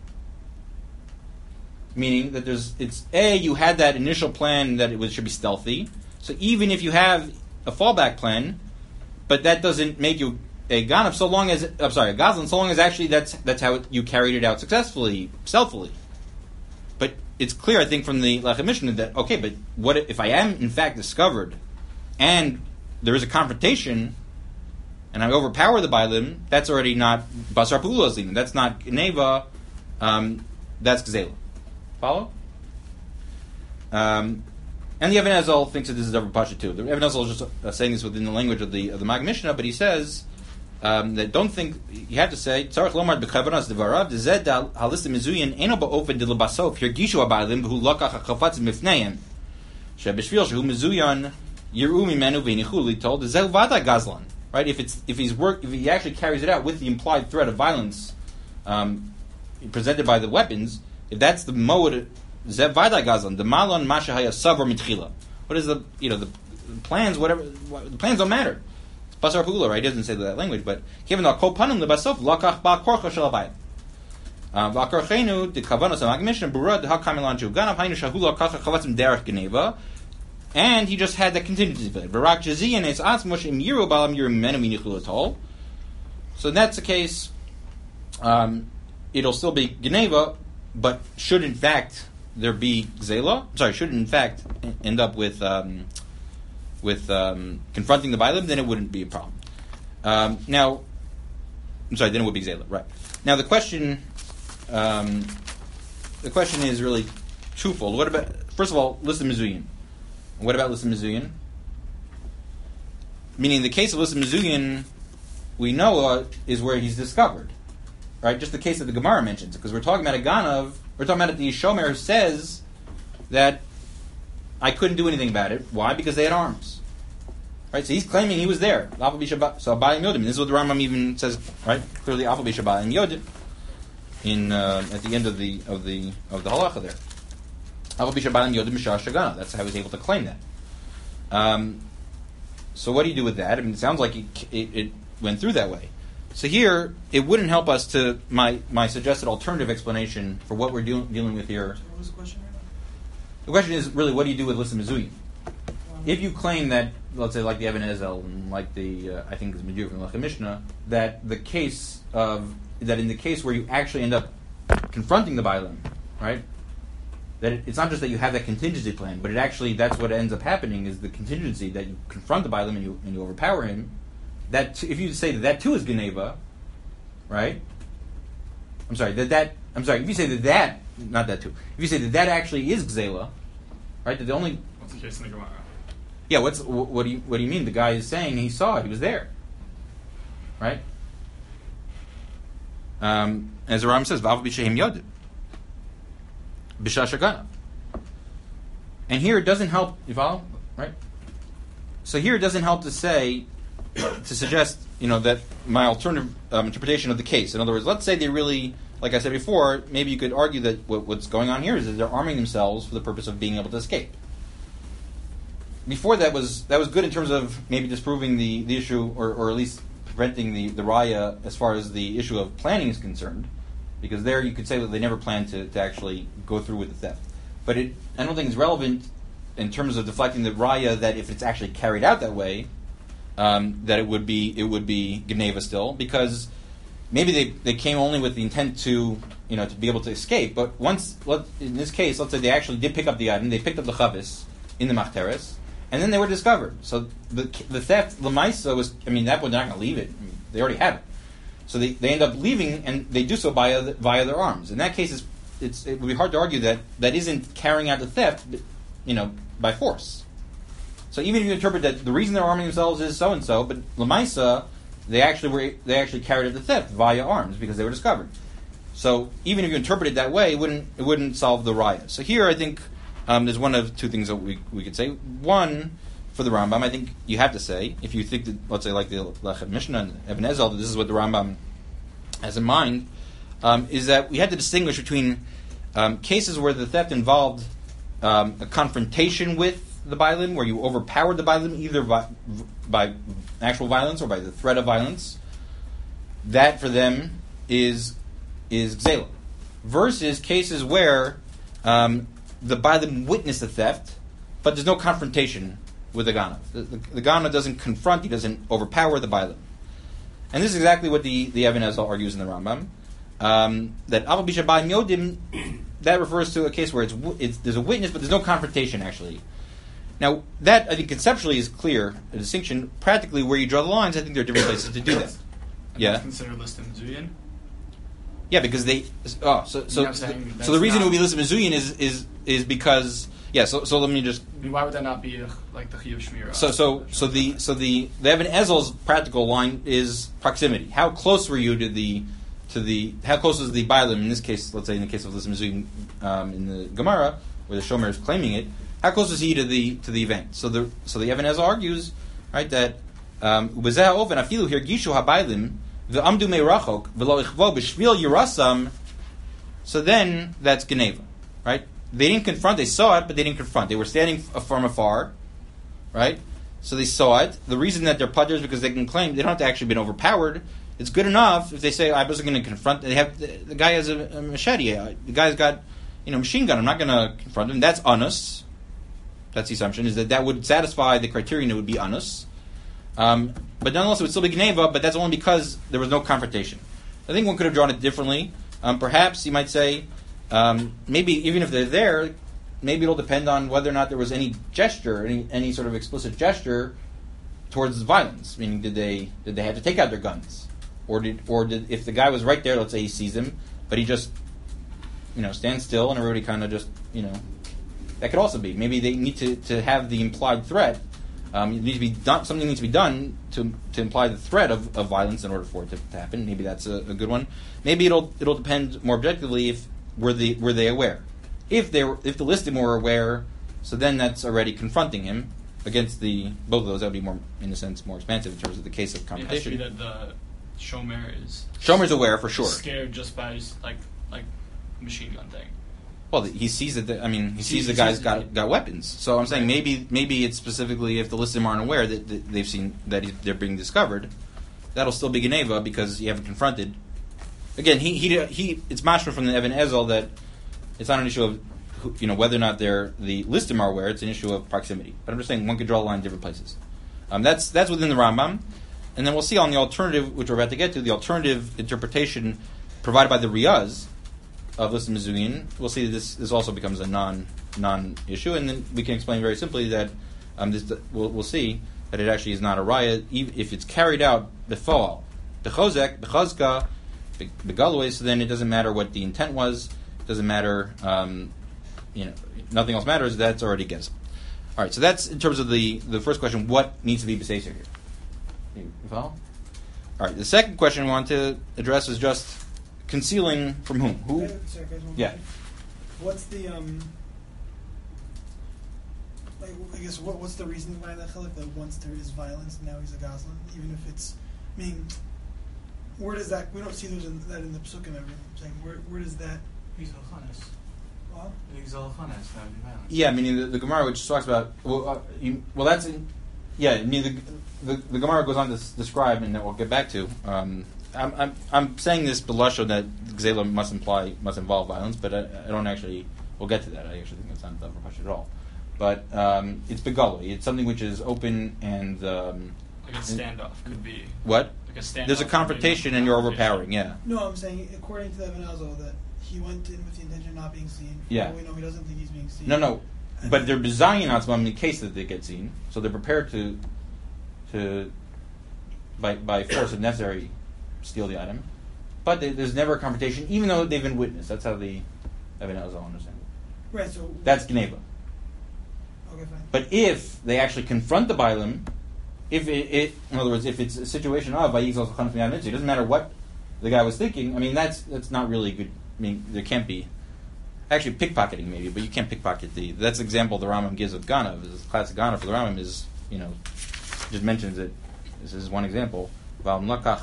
S5: Meaning that you had that initial plan that it should be stealthy. So even if you have a fallback plan, but that doesn't make you a ganav a gazlan, so long as actually that's how you carried it out successfully, stealthily. But it's clear, I think, from the Lech Mishnah that okay, but what if I am in fact discovered, and there is a confrontation? And I overpower the Bailim, that's already not Basar Pa'ula Zlim. That's not Geneva, that's Gzela. Follow? And the Even Ezel thinks that this is Davar Pasha too. The Even Ezel is just saying this within the language of the Mag Mishnah, but he says that don't think you have to say Tzarech Lomar B'Chavanas Devarav Dezed Halis Mizuyin Eno Ba'Ofen De L'Basof Hirgishu Abalim B'Hu Lakach HaChafatz Mifneim Shebishvil Shehu Mizuyan Yiru Mimenu V'Nichuli told Zel Vada Gazlan. Right? If he actually carries it out with the implied threat of violence presented by the weapons, if that's the mode Zev Vada Gazlan, the Malon Mashahaya Savor Mitchila. What is the plans? Whatever the plans don't matter. Basar Pula, right? He doesn't say that language, but given the Kopanim the Basof Lakach Ba Korcha Shalabayim. Vakarchenu the Kavanos Mag Mishnah Burad Hakamilan Ganav Hainu Shahula Kacha Chavatzim Derech Geneva, and he just had that contingency plan. Varak Jazian is Asmosh Im Yiru Balam Yiru Menami Nichulatol. So in that's the case, it'll still be Geneva, but should in fact there be Gzela? Should in fact end up with confronting the Bailim, then it wouldn't be a problem. Then it would be Gzela, right? Now the question is really twofold. What about, first of all, Lissa Mizuyin? What about Lissa Mizuyin? Meaning the case of Lissa Mizuyin, we know is where he's discovered. Right, just the case that the Gemara mentions, because we're talking about a Ganav, we're talking about the Shomer who says that I couldn't do anything about it. Why? Because they had arms. Right, so he's claiming he was there. So Abayim Yodim. This is what the Rambam even says. Right, clearly Abayim Yodim in at the end of the halacha there. Abayim Yodim Mishar Shagana. That's how he was able to claim that. So what do you do with that? I mean, it sounds like it went through that way. So here, it wouldn't help us to my suggested alternative explanation for what we're dealing with here.
S3: What was the question right now?
S5: The question is really, what do you do with Lissa Mizuyin? If you claim that, let's say, like the Even Ezel and like the I think it's Medur from the Mishnah, that in the case where you actually end up confronting the Bailim, right? That it's not just that you have that contingency plan, but it actually that's what ends up happening is the contingency that you confront the Bailim and you overpower him. That if you say that too is Geneva, right? If you say that not that too. If you say that actually is Gzela, right? That the only
S4: what's the case in the Gemara?
S5: Yeah, what do you mean? The guy is saying he saw it, he was there, right? As the Rambam says, "V'av b'shehem yod b'shashagana," and here it doesn't help. You follow, right? So here it doesn't help to suggest, that my alternative interpretation of the case. In other words, let's say they really, like I said before, maybe you could argue that what's going on here is that they're arming themselves for the purpose of being able to escape. Before that was good in terms of maybe disproving the issue, or at least preventing the raya as far as the issue of planning is concerned, because there you could say that they never planned to actually go through with the theft. But I don't think it's relevant in terms of deflecting the raya that if it's actually carried out that way, that it would be Geneva still, because maybe they came only with the intent to be able to escape. But in this case, let's say they actually did pick up the item, they picked up the chavis in the machteres, and then they were discovered. So the theft, Lamaisa was, that point they're not going to leave it. They already have it. So they end up leaving, and they do so via their arms. In that case, it would be hard to argue that isn't carrying out the theft, by force. So even if you interpret that the reason they're arming themselves is so and so, but Lamaisa, they actually carried out the theft via arms because they were discovered. So even if you interpret it that way, it wouldn't solve the raya. So here I think there's one of two things that we could say. One, for the Rambam, I think you have to say, if you think that, let's say like the Lechem Mishnah and Even Ezel, that this is what the Rambam has in mind, is that we had to distinguish between cases where the theft involved a confrontation with the Bailim, where you overpowered the Bailim either by actual violence or by the threat of violence. That for them is Gzela. Versus cases where the Bailim witnessed the theft, but there's no confrontation with the Ganav. The Ganav doesn't confront, he doesn't overpower the Bailim. And this is exactly what the Even Ezel argues in the Rambam. That Aval B'Shabayim Yodim, that refers to a case where there's a witness, but there's no confrontation actually. Now, that, I think, conceptually is clear, a distinction. Practically, where you draw the lines, I think there are different places to do that. Yeah?
S4: Consider Lissa Mizuyin?
S5: Yeah, because they... so the reason it would be Lissa Mizuyin is because Yeah. So let me just.
S4: I mean, why would that not be like the Chiyuv Shmira?
S5: So the Evan Ezel's practical line is proximity. How close were you to the how close was the Bailim in this case? Let's say in the case of Lissim Mizuyim in the Gemara, where the Shomer is claiming it. How close was he to the event? So the Evan Ezel argues, right, that Ubezeh Oven Afilu Hirgishu Habailim VeAmdu Meirachok V'Lo Ichvo B'Shvil Yerasam. So then that's Geneva, right? They didn't confront. They saw it, but they didn't confront. They were standing from afar, right? So they saw it. The reason that they're putters is because they can claim they don't have to actually been overpowered. It's good enough if they say I wasn't going to confront. They have the guy has a machete. The guy's got machine gun. I'm not going to confront him. That's honest. That's the assumption, is that would satisfy the criterion. It would be honest. But nonetheless, it would still be Geneva. But that's only because there was no confrontation. I think one could have drawn it differently. Perhaps you might say. Maybe even if they're there, maybe it'll depend on whether or not there was any gesture, any sort of explicit gesture towards violence. Meaning, did they have to take out their guns, or did if the guy was right there, let's say he sees him, but he just stands still and everybody kind of just that could also be. Maybe they need to have the implied threat. It needs to be done. Something needs to be done to imply the threat of violence in order for it to happen. Maybe that's a good one. Maybe it'll depend more objectively if. Were they aware? If the listim were aware, so then that's already confronting him against both of those. That would be more, in a sense, more expansive in terms of the case of confrontation.
S4: It has to be that the
S5: Shomer's aware for sure.
S4: Scared just by his, like machine gun thing.
S5: Well, he sees it. He sees the guy's got weapons. So I'm saying maybe it's specifically if the listim aren't aware that they've seen that they're being discovered, that'll still be Geneva because you haven't confronted. Again, he it's mashma from the Evan Ezel that it's not an issue of whether or not the listim are aware. It's an issue of proximity. But I'm just saying one could draw a line in different places. That's within the Rambam, and then we'll see on the alternative, which we're about to get to, the alternative interpretation provided by the Riyaz of listim mizuyin. We'll see that this also becomes a non issue, and then we can explain very simply that we'll see that it actually is not a raya if it's carried out before bechozek bechozka. Begalway, so then it doesn't matter what the intent was. It doesn't matter. Nothing else matters. That's already guessed. All right. So that's in terms of the first question. What needs to be besaser here? You follow? All right. The second question I want to address is just concealing from whom? Who?
S3: Sorry,
S5: yeah.
S3: What's the I guess what's the reason behind that chilek that once there is violence, now he's a Goslin, even if it's where does that? We don't see that in the psukim. Everything. I'm saying where does that?
S5: Yeah, meaning the Gemara, which talks about that's in. Yeah, I mean the Gemara goes on to describe, and that we'll get back to. I'm saying this belusho that Gzela must involve violence, but I don't actually. We'll get to that. I actually think it's not done for Pasha at all. But it's begully. It's something which is open and.
S4: Like a standoff could be.
S5: What?
S4: Like
S5: there's a confrontation and you're overpowering, yeah.
S3: No, I'm saying according to the Evan Ezel that he went in with the intention of not being seen.
S5: Yeah.
S3: We know he doesn't think he's being seen.
S5: No. But they're designing on in the case that they get seen, so they're prepared to by force if necessary steal the item. But there's never a confrontation, even though they've been witnessed. That's how the Evan Ezel understand it.
S3: Right. So
S5: that's Geneva.
S3: Okay, fine.
S5: But if they actually confront the Bailim. In other words, if it's a situation of it doesn't matter what the guy was thinking. I mean, that's not really good. I mean, there can't be actually pickpocketing maybe, but you can't pickpocket that's the example the Rambam gives of Ganav. This classic Ganav for the Rambam is just mentions it. This is one example. I'm sorry.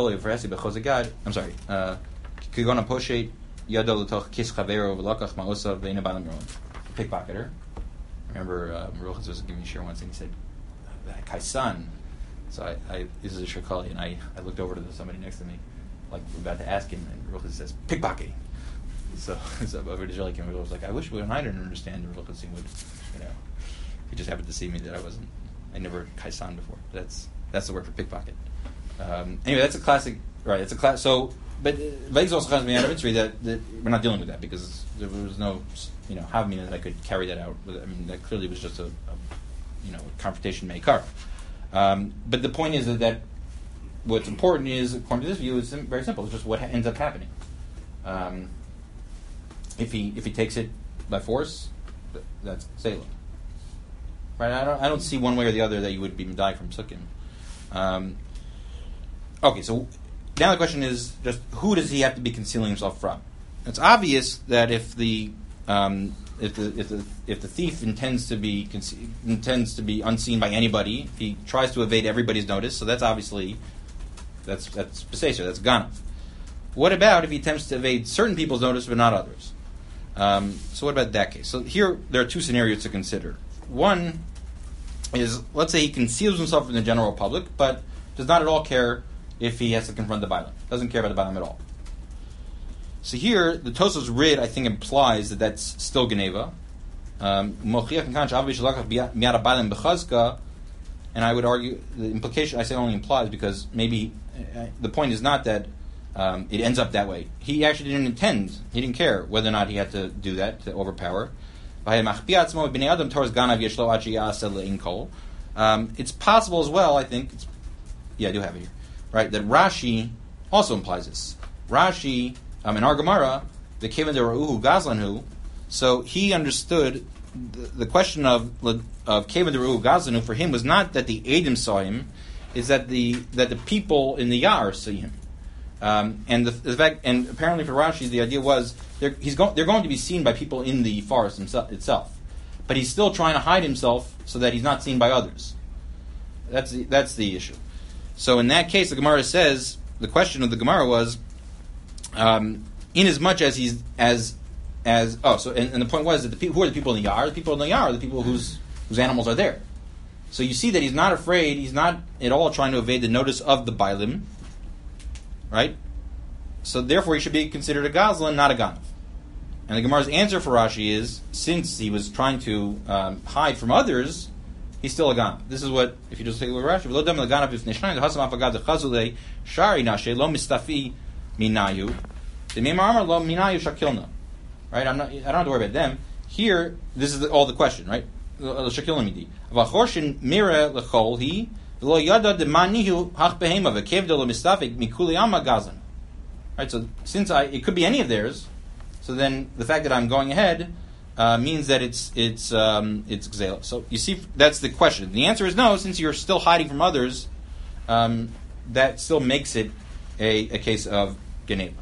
S5: Pickpocketer. Remember, Ruchas was giving me a share once, and he said. Kaisan. So this is a shirkali, and I looked over to somebody next to me, like we're about to ask him, and Ruchas says pickpocketing. So over Israeli came, I was like, I wish when I didn't understand, the Ruchas would, he just happened to see me that I never Kaisan before. That's the word for pickpocket. Anyway, that's a classic, right? It's a class. So, but Vegas also comes me out of history that we're not dealing with that because there was no, havmina that I could carry that out. I mean, that clearly was just a confrontation may occur. But the point is that what's important is, according to this view, is very simple. It's just what ends up happening. If he takes it by force, that's Selah. Right? I don't see one way or the other that you would be medayek from psukim. Okay, so now the question is just who does he have to be concealing himself from? It's obvious that if the thief intends to be unseen by anybody, if he tries to evade everybody's notice, so that's obviously that's beseser, that's ganav. What about if he attempts to evade certain people's notice but not others? So what about that case? So here there are two scenarios to consider. One is, let's say he conceals himself from the general public, but does not at all care if he has to confront the Bailam. Doesn't care about the Bailam at all. So here, the Tosafos Rid, I think, implies that that's still Geneva. And I would argue, the implication, I say only implies, because maybe the point is not that it ends up that way. He actually didn't intend, he didn't care whether or not he had to do that, to overpower. It's possible as well, I think, I do have it here, right, that Rashi also implies this. Rashi, in our Gemara, the Kevan Dera'uhu Gazlanhu, so he understood the question of Kevan Dera'uhu Gazlanhu for him was not that the Edom saw him, is that the people in the Yar see him. And the fact, and apparently for Rashi, the idea was they're going to be seen by people in the forest itself, but he's still trying to hide himself so that he's not seen by others. That's the issue. So in that case, the Gemara says the question of the Gemara was, in as much as he's and the point was that who are the people in the Yar? The people in the Yar are the people whose animals are there. So you see that he's not afraid. He's not at all trying to evade the notice of the Bailim. Right? So therefore he should be considered a Gazlan, not a Ganav. And the Gemara's answer for Rashi is, since he was trying to hide from others, he's still a Ganav. This is what, if you just take a look at Rashi, V'lo dam l'Ganav if nishnayin, d'hasam afagad d'chazulei, shari nashe, lo mistafi minayu, d'meimar amar lo minayu shakilna. Right? I don't have to worry about them. Here, this is all the question, right? Shakilna midi. V'achorshin mira l'chol hi, Lo yada de manihu hach behema v'kevda lo mistafik mikuli amma gazan. Right, so since it could be any of theirs, so then the fact that I'm going ahead means that it's gzela. So you see, that's the question. The answer is no, since you're still hiding from others. That still makes it a case of geneva.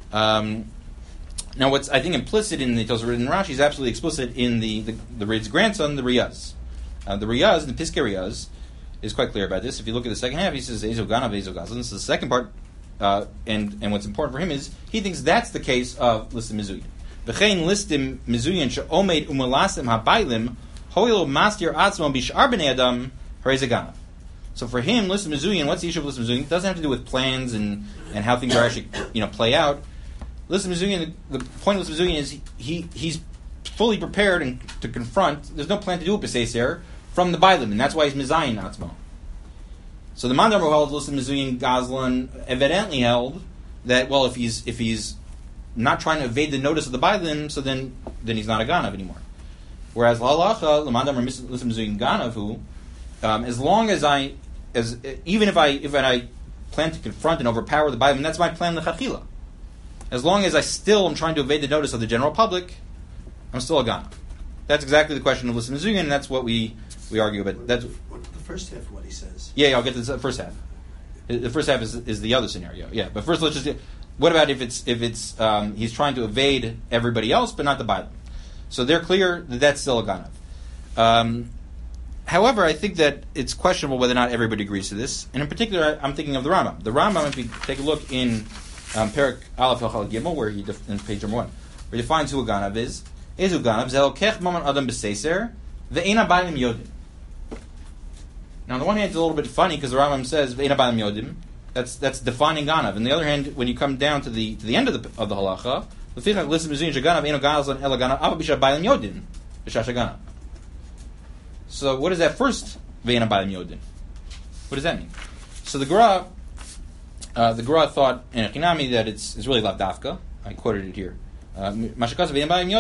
S5: Now, what's I think implicit in the Tosafos Rid in Rashi is absolutely explicit in the Rid's grandson, the Riyaz. The Riyaz, the Piskei Riyaz, is quite clear about this. If you look at the second half, he says Ezo Ganav, Ezo Gazlan. This is the second part, and what's important for him is he thinks that's the case of listim mizuyin. V'chein listim mizuyin she'omed umelasim habaylim hoilo mastir atzmo bishar b'nei adam harei Ganav. So for him, listim mizuyin, what's the issue of listim mizuyin? It doesn't have to do with plans and how things are actually play out. Listim mizuyin, the point of listim mizuyin is he's fully prepared to confront. There's no plan to do it b'seiser from the Bailim, and that's why he's Mizayin Atzmo. So the Mandar who held Listim Mizuyin Gazlan evidently held that, well, if he's not trying to evade the notice of the Bailim, so then he's not a Ganav anymore. Whereas L'Halacha, the Mandar Listim Mizuyin Ganav, who, as long as even if I plan to confront and overpower the Bailim, that's my plan l'chachila. As long as I still am trying to evade the notice of the general public, I'm still a Ganav. That's exactly the question of Listim Mizuyin, and that's what we argue about. That's
S2: the first half of what he says.
S5: Yeah, I'll get to the first half. The first half is the other scenario. Yeah, but first let's just. What about if it's he's trying to evade everybody else but not the Bailim? So they're clear that that's still a Ganav. However, I think that it's questionable whether or not everybody agrees to this, and in particular, I'm thinking of the Rambam. The Rambam, if you take a look in Perek Aleph Hilchot Gimel, where in page number 1, where he defines who a Ganav is. Ezu Ganav zelokech maman adam b'seiser ve'ena bailim yodim. Now, on the one hand, it's a little bit funny because the Rambam says ve'ena bailim yodim. That's defining Ganav. On the other hand, when you come down to the end of the halacha, the thing like listim mizuyin sheganav eno gazlan ela ganav ava b'shar bailim yodim b'shar sheganav. So, what is that first ve'ena bailim yodim? What does that mean? So the Gra thought in Echinami that it's really lavdafka. I quoted it here. Because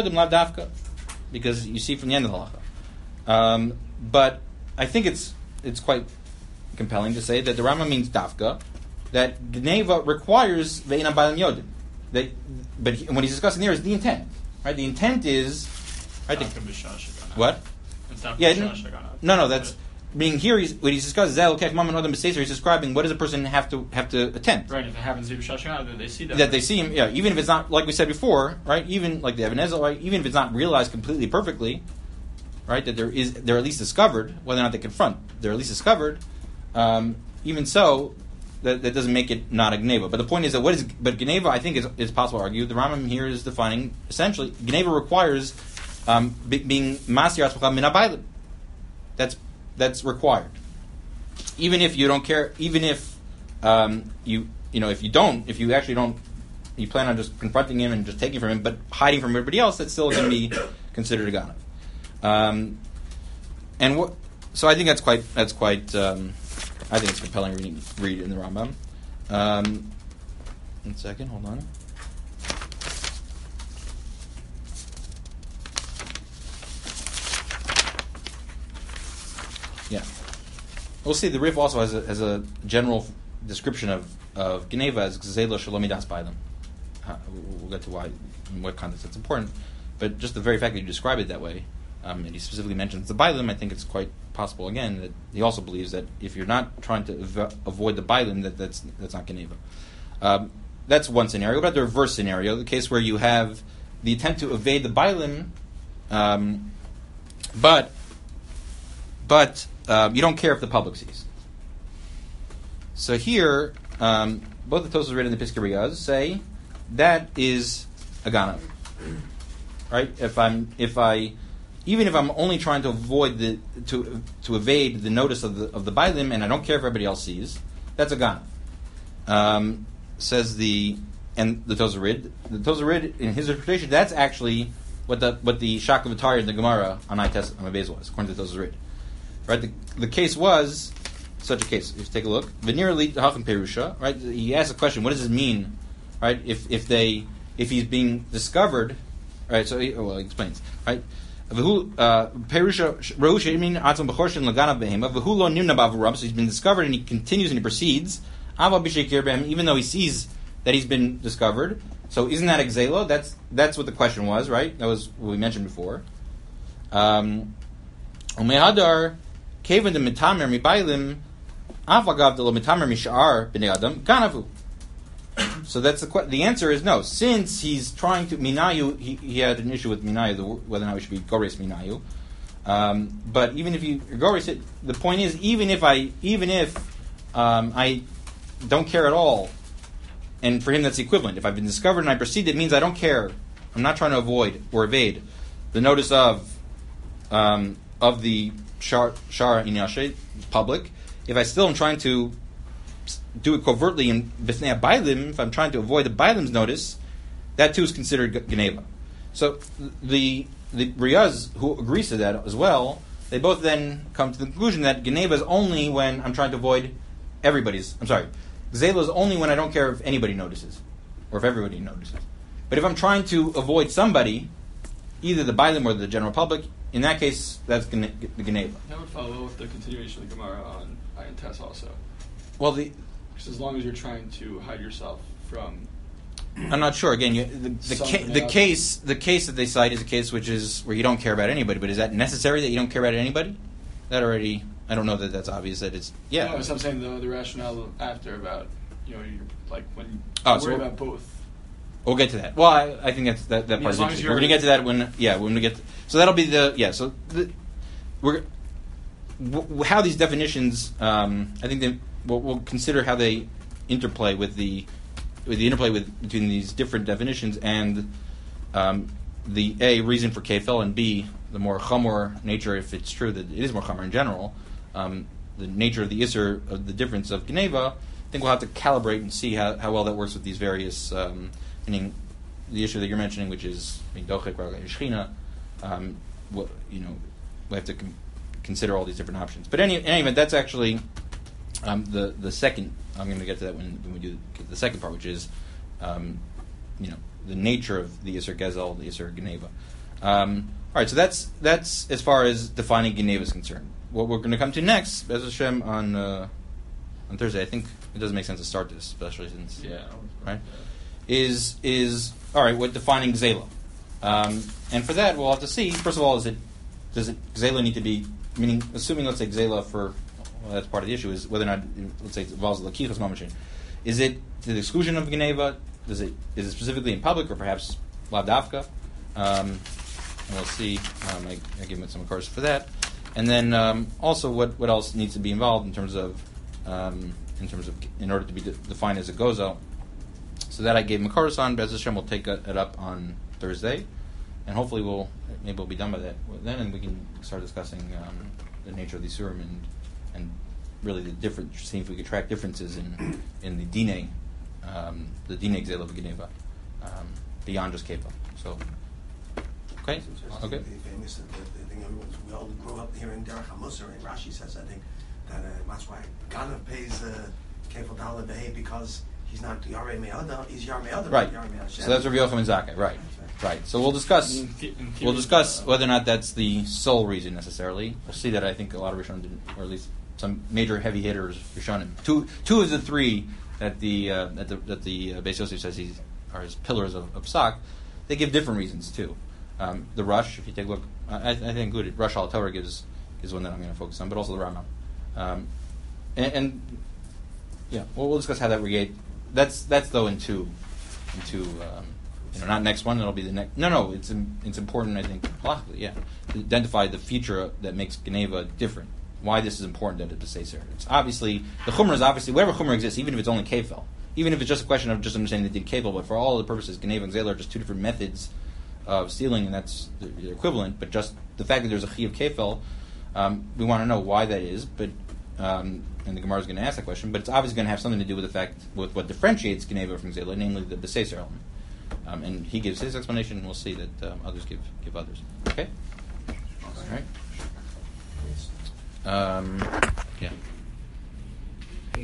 S5: you see from the end of the halacha. But I think it's quite compelling to say that the Rambam means dafka, that Geneva requires ve'inam ba'alim yodim. But when he's discussing there is the intent. Right? The intent is Right?
S4: It's not b'shah shaganav.
S5: What?
S4: It's not
S5: Yeah,
S4: b'shah shaganav.
S5: no. That's being here. When he's discussing Zelokech Mam and Adam B'Seser, he's describing what does a person have to attempt.
S4: Right. If it happens to be b'shah shaganav, then they see that.
S5: That they see him. Yeah. Even if it's not like we said before, right? Even like the Even Ezel, right? Even if it's not realized completely perfectly, right? That they're at least discovered, whether or not they confront, they're at least discovered. Even so, that doesn't make it not a Geneva. But the point is that but Geneva, I think, is possible to argue. The Rambam here is defining, essentially, Geneva requires being Masir Atzmacha Min HaBailim. That's required. Even if you don't care, even if if you actually don't, you plan on just confronting him and just taking from him, but hiding from everybody else, that's still going to be considered a Ganav. So I think that's quite. I think it's compelling read in the Rambam. 1 second, hold on. Yeah, we'll see. The Rif also has a general description of Geneva as Gzela Shalomidas Bailam. We'll get to why, in what context it's important, but just the very fact that you describe it that way, and he specifically mentions the Bailim, I think it's quite possible again that he also believes that if you're not trying to avoid the Bailim, that's not Geneva. That's one scenario. What about the reverse scenario, the case where you have the attempt to evade the Bailim, but you don't care if the public sees. So here, both the Tosfos Rid and the Piskei Riyaz say that is a Ganav, right? Even if I'm only trying to avoid to evade the notice of the Bailim, and I don't care if everybody else sees, that's a Ganav. Says the Tosfos Rid. The Tosfos Rid, in his interpretation, that's actually what the Shakla V'Tari in the Gemara on Aites Amabez was, according to the Tosfos Rid. Right? The case was such a case. If you take a look, V'nirli Hachem Perusha. Right? He asked a question. What does it mean? Right? If he's being discovered. Right? So he explains. Right? Perusha Rosha Imin Atzon B'Chorshin Lagana Behema V'hu Lo Nimna B'Avuram. So he's been discovered and he continues and he proceeds. Ava B'Shekir Behem, even though he sees that he's been discovered. So isn't that Exela? That's what the question was, right? That was what we mentioned before. Umehadar Kevin de Mitamer Mibailim Afagav de Lo Mitamer Mishar B'nei Adam Ganavu. So that's the answer is no. Since he's trying to Minayu, he had an issue with Minayu, whether or not we should be Gores Minayu. But even if you Gores it, the point is even if I don't care at all, and for him that's the equivalent. If I've been discovered and I proceed, it means I don't care. I'm not trying to avoid or evade the notice of the Shar Inyashe public. If I still am trying to do it covertly in B'fnei Bailim, if I'm trying to avoid the Bailim's notice, that too is considered Geneva. So the Riyaz, who agrees to that as well, they both then come to the conclusion that Geneva is only when I'm trying to avoid Gzela is only when I don't care if anybody notices, or if everybody notices. But if I'm trying to avoid somebody, either the Bailim or the general public, in that case, that's the Geneva.
S4: That would follow with the continuation of the Gemara on Ayin Tes also.
S5: Well,
S4: because as long as you're trying to hide yourself from...
S5: I'm not sure. Again, the case that they cite is a case which is where you don't care about anybody. But is that necessary that you don't care about anybody? That already... I don't know that that's obvious. That it's
S4: No, so I'm saying the rationale after about you're like when you worry about both.
S5: We'll get to that. Well, I think that part is interesting. We're going to get to that when we get. So that'll be how these definitions. I think we'll consider how they interplay with the interplay between these different definitions and the A, reason for kefil, and B, the more chamor nature, if it's true that it is more chamor in general. The nature of the Isser, of the difference of Geneva, I think we'll have to calibrate and see how well that works with these various, meaning the issue that you're mentioning, which is Dochek, Shechina. We have to consider all these different options. But in any event, that's actually the second. I'm going to get to that when we do the second part, which is the nature of the Isser Gezel, the Isser Geneva. All right, so that's as far as defining Geneva is concerned. What we're going to come to next, Bez Hashem, on Thursday, I think it doesn't make sense to start this, especially since is all right. What defining Gzela? And for that, we'll have to see. First of all, does Gzela need to be, meaning, assuming, let's say, Gzela for, well, that's part of the issue, is whether or not, let's say, it involves the Lakichas Mamachin. Is it to the exclusion of Geneva? Is it specifically in public, or perhaps Lavdavka? And we'll see. I give him some cards for that. And then also, what else needs to be involved in terms of in order to be defined as a gozo. So that I gave him a chorus on. Bez Hashem will take it up on Thursday, and hopefully we'll be done by that then, and we can start discussing the nature of the Isurim and really the different. See if we could track differences in the Dine Gzela of Geneva beyond just Kefa. So okay.
S2: The famous thing we all grew up hearing Derech HaMusar, and Rashi says, I think, that that's why Ganav pays Kefal Dala Behe, because he's not Yarei Me'ada, he's Yarei Me'ada.
S5: Right. So that's Rabbi Yochanan Zakkai. Right. So we'll discuss whether or not that's the sole reason necessarily. We'll see that I think a lot of Rishonim didn't, or at least some major heavy hitters Rishonim. Two of the three that the Beis Yosef says are his pillars of Psak, they give different reasons too. The Rush, if you take a look, I think included Rush al Torah is one that I'm going to focus on, but also the Rambam. And yeah, we'll discuss how that regate. That's though into not next one. It'll be the next. No. It's important. I think logically, yeah, to identify the feature that makes Geneva different. Why this is important that it's Beseser. It's obviously the Chumrah is obviously whatever Chumrah exists, even if it's only Kefel, even if it's just a question of just understanding they did Kefel. But for all the purposes, Geneva and Gzela are just two different methods of stealing, and that's the equivalent. But just the fact that there's a Chi of Kefel, we want to know why that is. But and the Gemara is going to ask that question. But it's obviously going to have something to do with the fact with what differentiates Geneva from Gzela, namely the Beseser element. And he gives his explanation, and we'll see that others give others. Okay. All right. Yeah.